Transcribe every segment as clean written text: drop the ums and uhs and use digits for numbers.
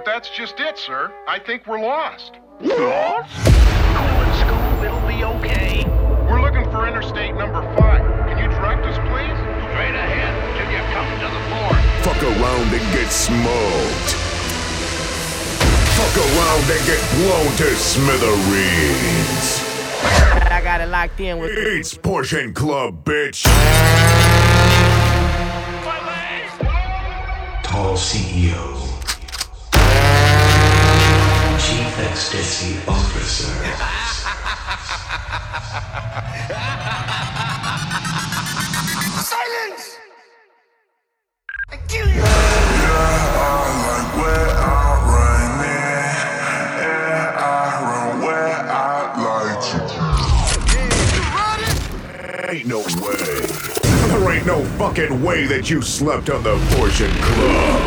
that's just it, sir. I think we're lost. Lost? Cool and Scoob, it'll be okay. We're looking for Interstate number 5. Can you direct us, please? Straight ahead till you come to the port. Fuck around and get smoked. Fuck around and get blown to smithereens. I got it locked in with It's Portion Club, bitch. Tall CEO. Chief Ecstasy Officer. Silence! I kill you! Ain't no way. There ain't no fucking way that you slept on the Portion Club.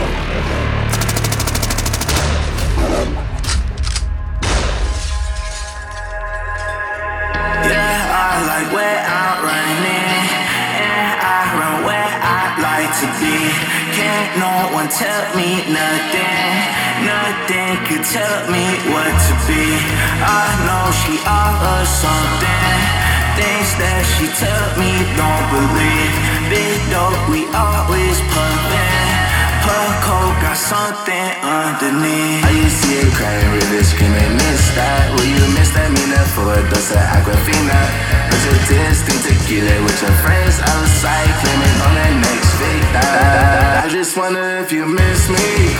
Yeah, I like where I'm running, and I run where I like to be. Can't no one tell me nothing, nothing could tell me what to be. I know she all or something. Things that she tell me don't believe. Big dope, we always pumpin'. Her coat got something underneath. I used to see it crying, really screaming, miss that. Will you miss that? Mean that for a dose of Aquafina. But your distinct tequila with your friends outside, claiming on that next fake night. I just wonder if you miss me,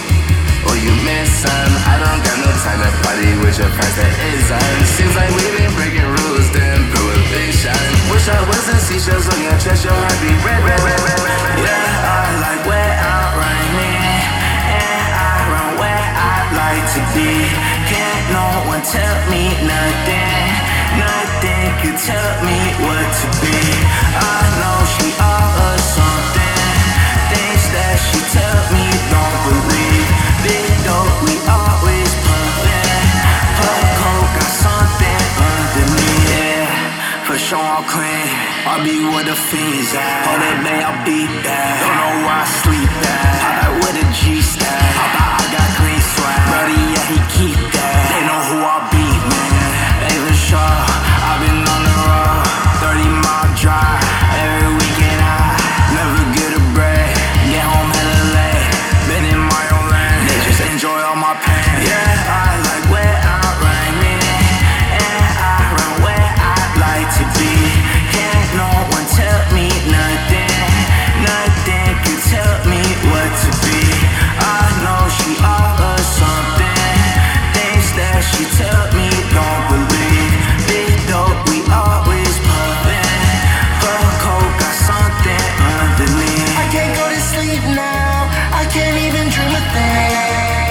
or you miss some. I don't got no time to party with your friends, that isn't. Seems like we've been breaking rules, then prohibition. Wish I wasn't seashells on your chest, your heart be red, red, red, red, red. Yeah, I like where I'm running, and I run where I like to be. Can't no one tell me nothing, nothing could tell me what to be. I know she all or something. Things that she tell me don't believe. Big dope, we always pumpin'. Her coat got something underneath. Yeah, for sure I'm clean. I'll be where the fiends at. All that day I'll beat that. Don't know where I sleep at. How about with a G-stack? How about I got green swag? Brody, yeah, he keep that. They know who I be, man. They for sure. I've been on the road, 30-mile drive. Every weekend I never get a break. Get home hella late. Been in my own lane. They just enjoy all my pain. Yeah, I like where I'm running, and I run where I like to be. Can't no one tell me nothing, nothing can tell me what to be. I know she all or something. Things that she tell me don't believe. Big dope, we always pumpin'. Her coat got something underneath. I can't go to sleep now, I can't even dream a thing.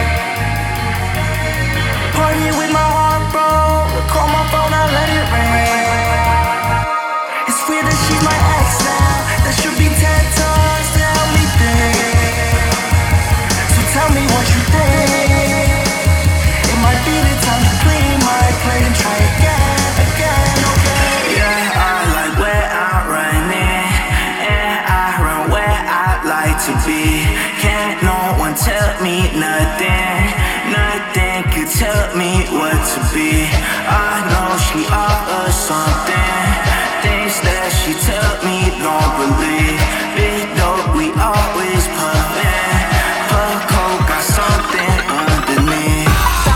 Party with my heart, bro. Call my phone, I let it ring. It's weird that she's my ex now. That should be 10 times to help me think. So tell me what you think. It might be the time to clean my plate and try again, again, okay. Yeah, I like where I'm running, and I run where I like to be. Can't no one tell me nothing, nothing could tell me what to be. I know she all or something. Things that she tell me don't believe. Big dope, we always pumpin'. Her coat got something underneath.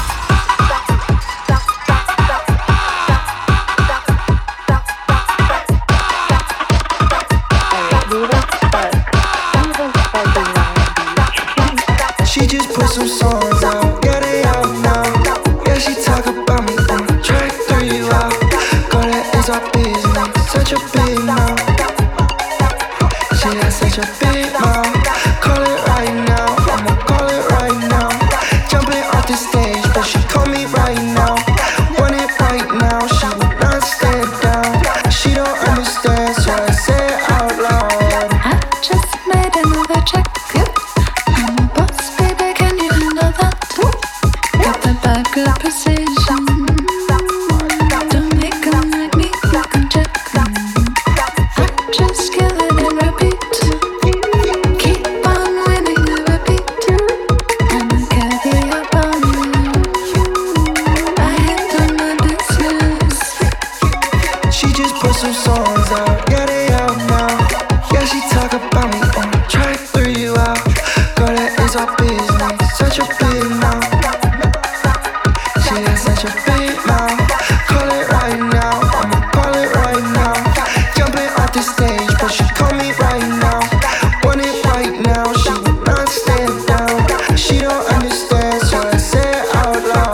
She just put some songs out, yeah they out now. Yeah, she talk about me on track 3 out. Girl, that is our business, such a big mouth. She has such a big mouth. Call it right now, I'ma call it right now. Jumping off the stage, but she call me right now. Want it right now, she will not stand down. She don't understand, so I say it out loud. I just made another check. I'm a boss, baby, can you handle that? Got the bad good precision. Don't make 'em like me, you can check. I just kill it and repeat. Keep on winning, I repeat. I'm a caviar. such a big mouth. She got such a big mouth. Call it right now, I'ma call it right now. Jumping off the stage, but she call me right now. Want it right now, she will not stand down. She don't understand, so I say it out loud.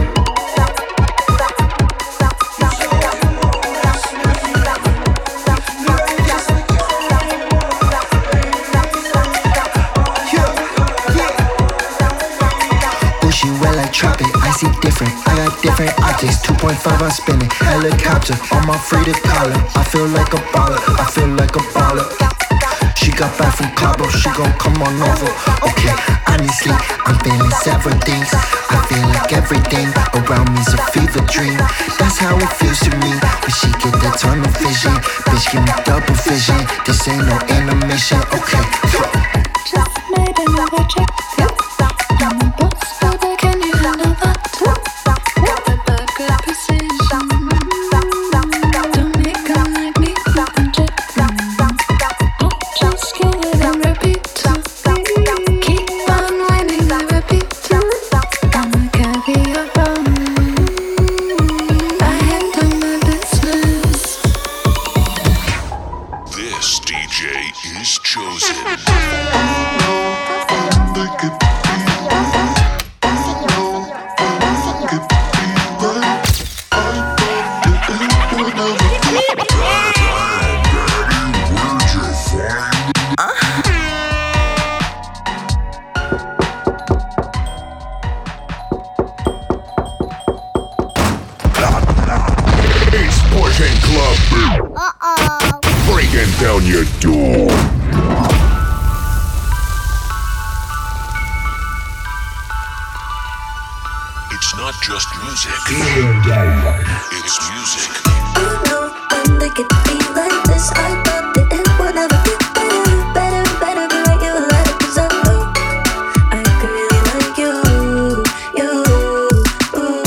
Trap it, I see different, I got different optics. 2.5 I'm spinning, helicopter on my free to collar. I feel like a baller, I feel like a baller. She got back from Cabo, she gon' come on over. Okay, honestly, I'm feeling several things. I feel like everything around me's a fever dream. That's how it feels to me when she get that tunnel vision. Bitch, give me double vision, this ain't no intermission. Okay, just made another check. I'm a boss, baby, can you handle that? Got the burger precision. Don't make them like me, nothing check. I'll just kill it and repeat. Keep on winning, I repeat. I'm a caviar bomb. I handle my business. This DJ is chosen. Breaking down your door. It's not just music. It's music. Oh no, when they get to be like this, I thought that it would never get better, better, better. But like you let it cause I know I could really like you, you, ooh.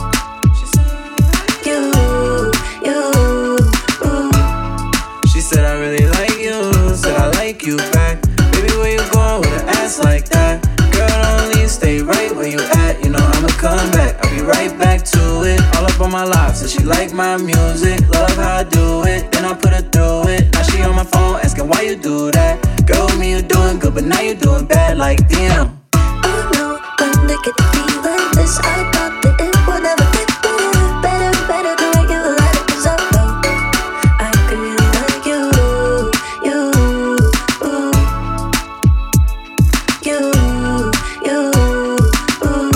She said I really like you, said I like you back. Baby, where you going with an ass like that? Girl, don't leave, stay right where you at. You know I'ma come back, I'll be right back to it. All up on my life, so she like my music. Love how I do it, then I put her through it. Now she on my phone asking why you do that. Girl, with me you doing good, but now you doing bad, like damn. Oh no, when they get to be like this, I thought that it would never get better, better, better. But like you let it cause I know I could really like you, you, ooh. You, ooh.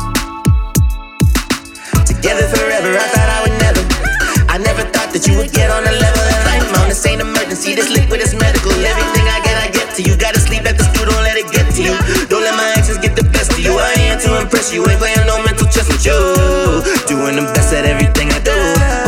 Together forever, I thought I would never. I never thought that you would get on the level that I'm on. This ain't emergency, this liquid is medical. Everything I get to you. Gotta sleep at the stool, don't let it get to you. Don't let my actions get the best of you. I ain't to impress you, ain't playing no mental chess with you. Doing the best at everything I do.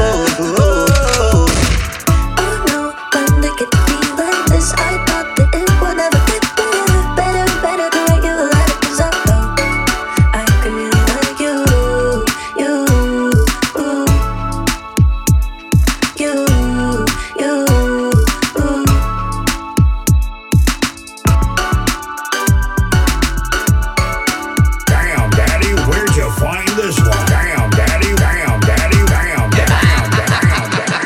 Oh no, when they get to be like this, I thought that it would never get better, better, better. But like you let it cause I know I could really like you, you, ooh. You, ooh. Damn, daddy, where'd you find this one? Damn, daddy, damn, daddy, damn, damn, damn,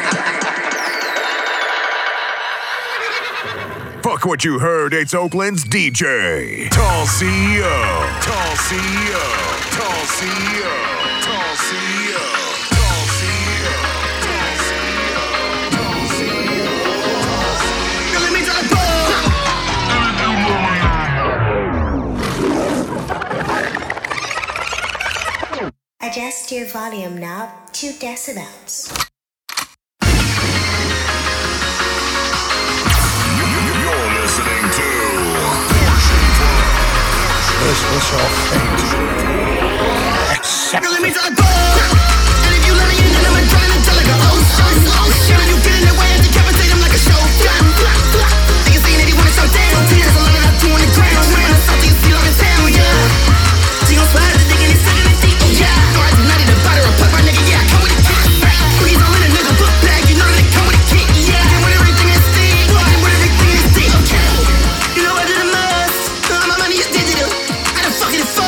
damn. Fuck what you heard, it's Oakland's DJ. Tall CEO, Tall CEO, Tall CEO, Tall CEO, Tall CEO, Tall CEO, Tall CEO. Now let me try to Adjust your volume knob to decibels. You're listening to Portion Club. This was your fate. Accept it. Let me try to and if you let me in, then I'ma drown until like an ocean. When you get in the way and decapitate him like a show. Niggas saying that he wanna show down. Cause I love it out 2 on the ground. When I saw you see love in town, yeah. She gon' slide the dick and he's sucking the deep, yeah. No, I do not need a butter or put my nigga, yeah. Come with a kick. Please don't let a nigga book bag, you know that they come with a kick, yeah. And with everything is steam, and with everything is deep, okay. You know I did the most, all my money is digital. I done fucking it fuck.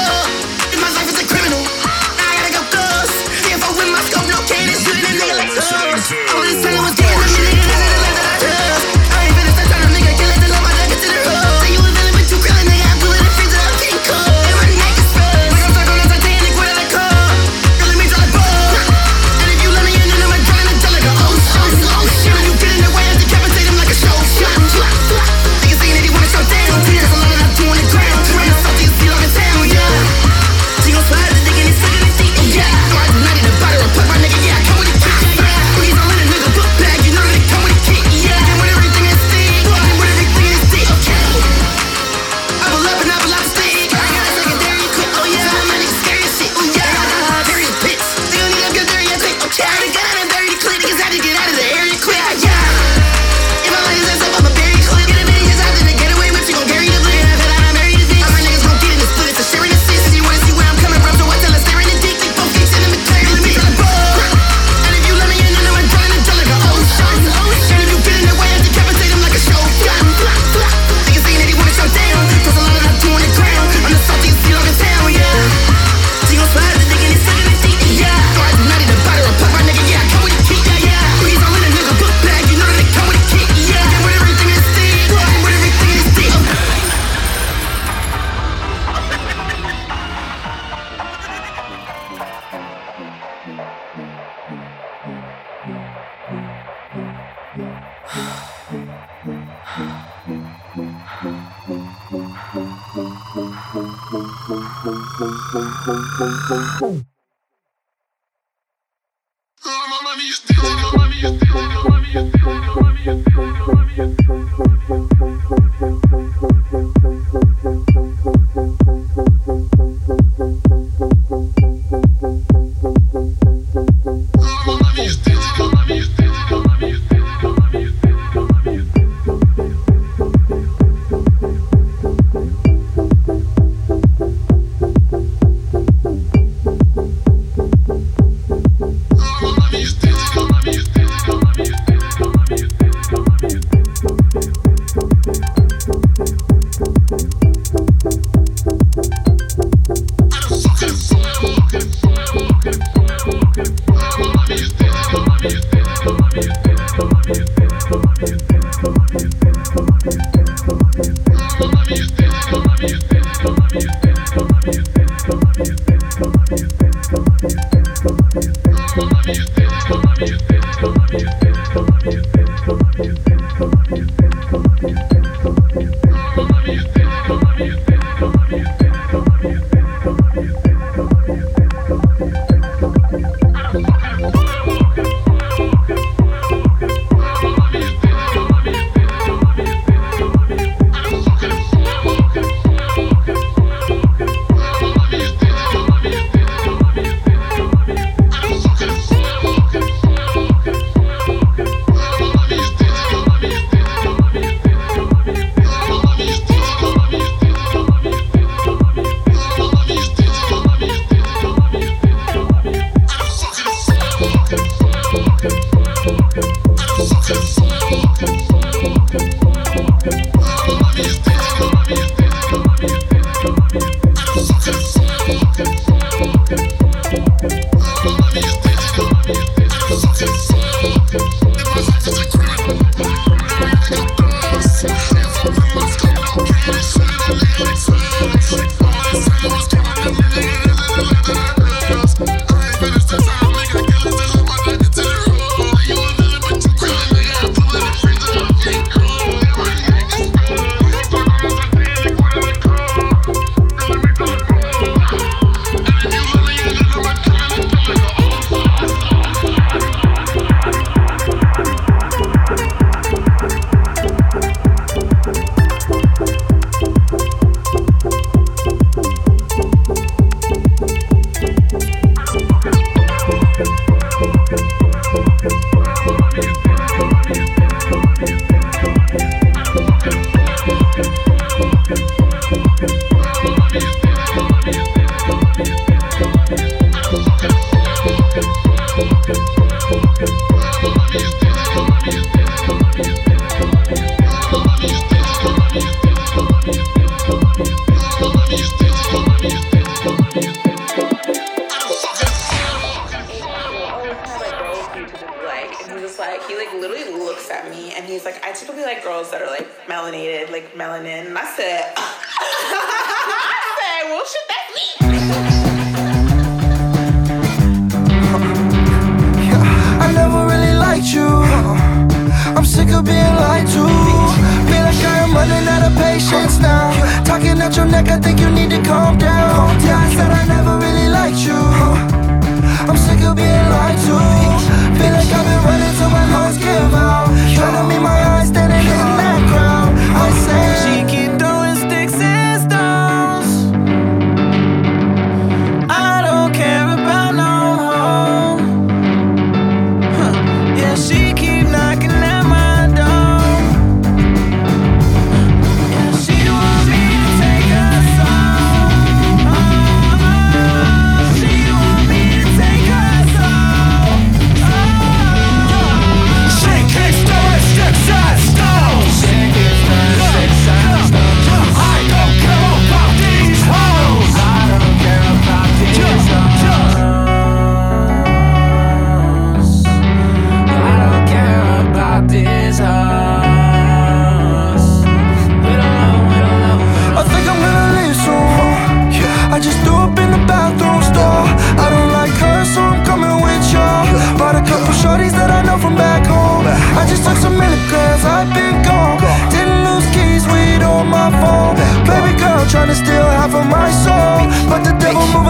Trying to steal half of my soul, but the devil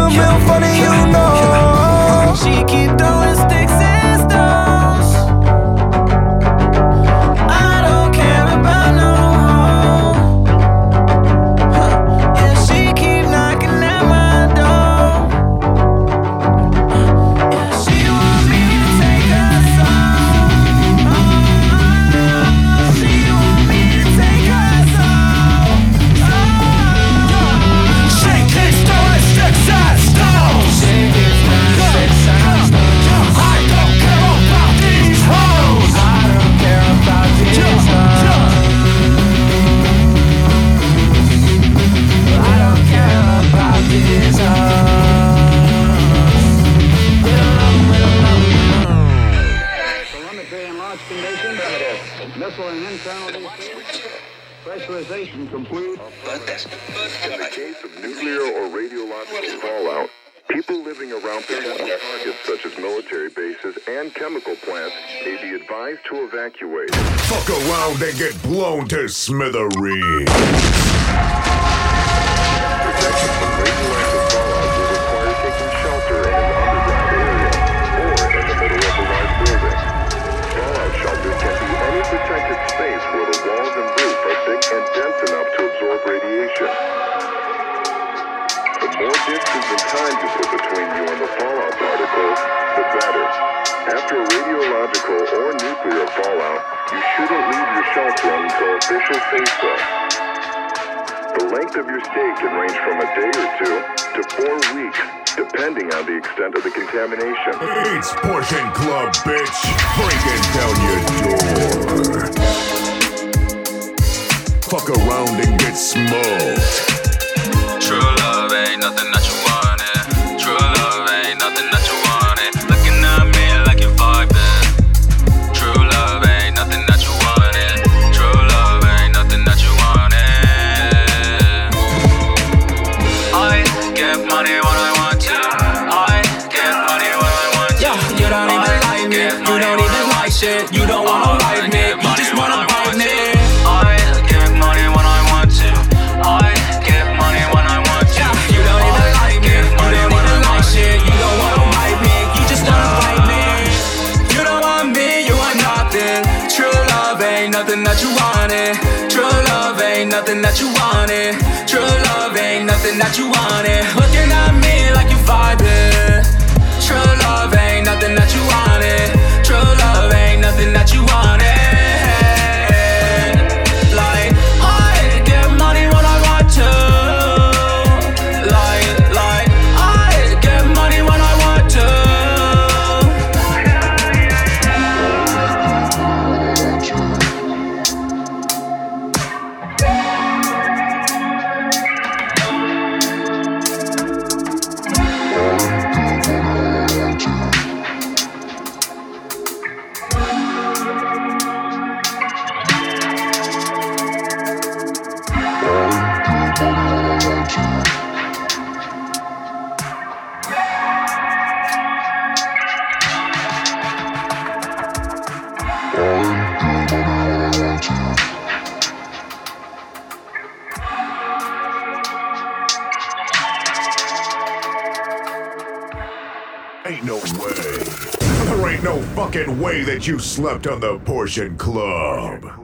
a real funny, you know. She keep throwing sticks and stones. I don't care about no hoe. Yeah, she keep knocking at my door. Yeah, she want me to take her soul. She want me to take her soul. She keeps throwing sticks and stones. She keeps throwing sticks and stones. I don't care about these hoes. I don't care about these hoes. I don't care about these Telemetry and launch condition. Missile and internal pressurization complete. In the case of nuclear or radiological fallout, people living around potential targets such as military bases and chemical plants may be advised to evacuate. Fuck around and get blown to smithereens. Protection from radioactive fallout will require taking shelter in an underground area or in the middle of a large building. Fallout shelters can be any protected space where the walls and roof are thick and dense enough to absorb radiation. The more distance and time you put between you and the fallout particles, the better. After a radiological or nuclear fallout, you shouldn't leave your shelter until officials say so. The length of your stay can range from a day or 2 to 4 weeks, depending on the extent of the contamination. It's Portion Club, bitch. Breaking down your door. Fuck around and get smoked. True love ain't nothing that you wanted. True love ain't nothing that you wanted. Looking at me like you're vibing. True love ain't nothing that you wanted. True love ain't nothing that you wanted. I get money when I want to. I get money when I want to. Yeah, you don't even like me. You don't even like shit. You don't wanna like me. You just wanna bite me. I get money when I want to. I get money when I want to. You don't even like me. You don't even like shit. You don't wanna bite me. You just wanna bite me. You don't want me. You want nothing. True love ain't nothing that you wanted. True love ain't nothing that you wanted. True love ain't nothing that you wanted. Looking at me like you vibing. True love ain't nothing that you wanted. True love ain't nothing that you wanted. Like, I get money when I want to. Like, I get money when I want to. Ain't no way. There ain't no fucking way that you slept on the Portion Club.